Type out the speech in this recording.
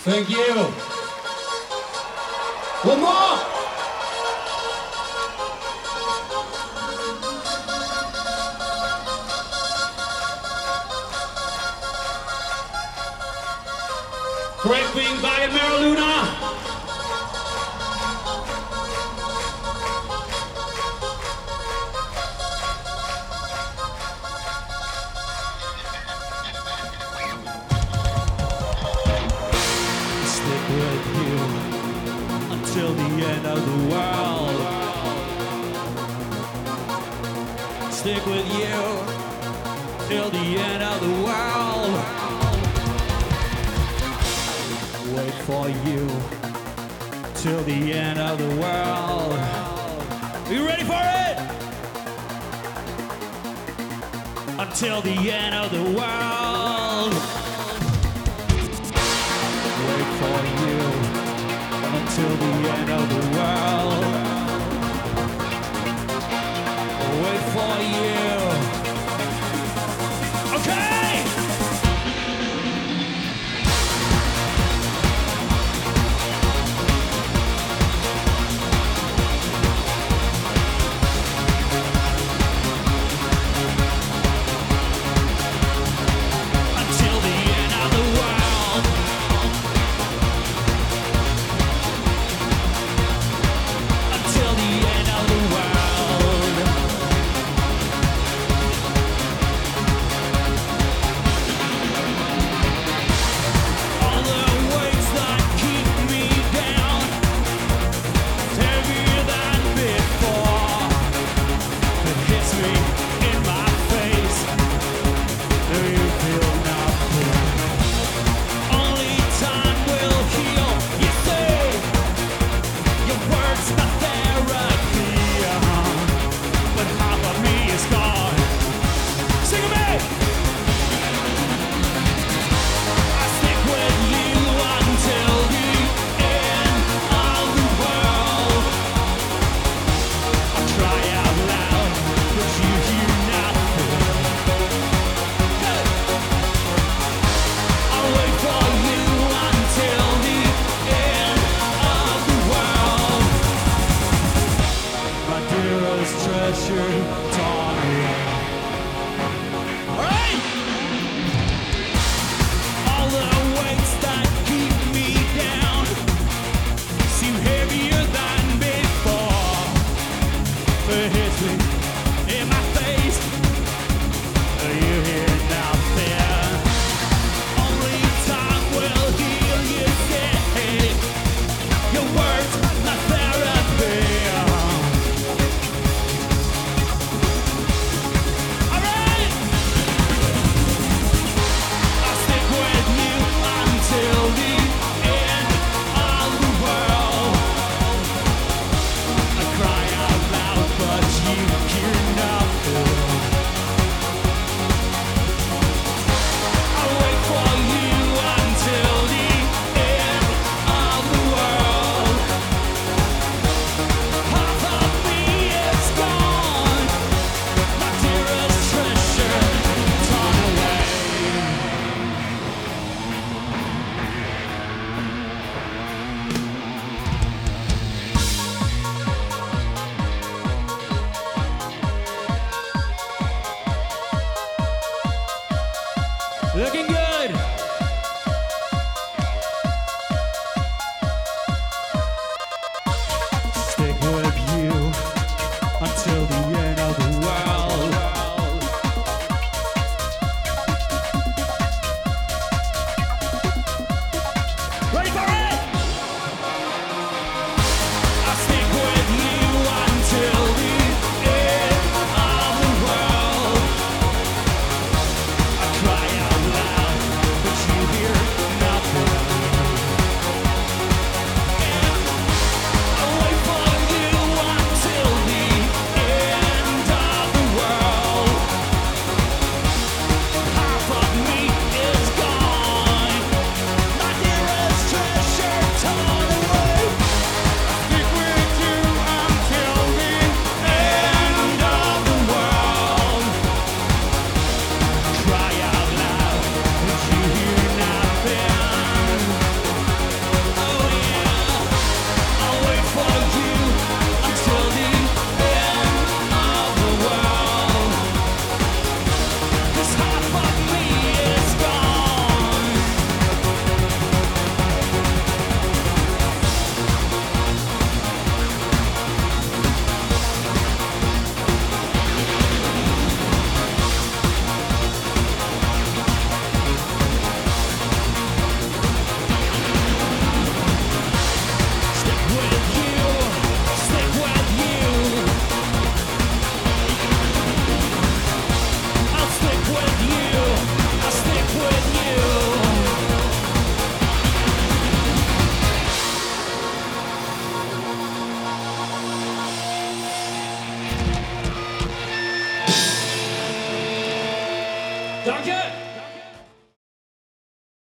Thank you. One more. Great being by Mara Luna. Stick with you until the end of the world. Stick with you till the end of the world. Wait for you till the end of the world. Are you ready for it? Until the end of the world. Wait for you until the end of the world. Wait for you. Okay! Until the end of the world. Until the end of the world. All the weights that keep me down, heavier than before. It hits me in my face. Do you feel nothing? Only time will heal. You say your words not therapy, but half of me is gone. Sing with me. I stick with you until the end of the world. I cry out loud, but you hear nothing. I'll wait for you until the end of the world. My dearest treasure, torn away. Alright! All the weights that keep me down seem heavier than before. It hits me in my face. You hear nothing. Only time will heal. You say your words not therapy. Alright. I'll stick with you until the end of the world. I cry out loud, but you hear nothing. I'll wait for you until the end of the world. Half of me is gone, my dearest treasure, torn away. Looking good. Stick with you until the end of the world. Ready for it? I'll stick with you until the end of the world. I cry out loud, but like it?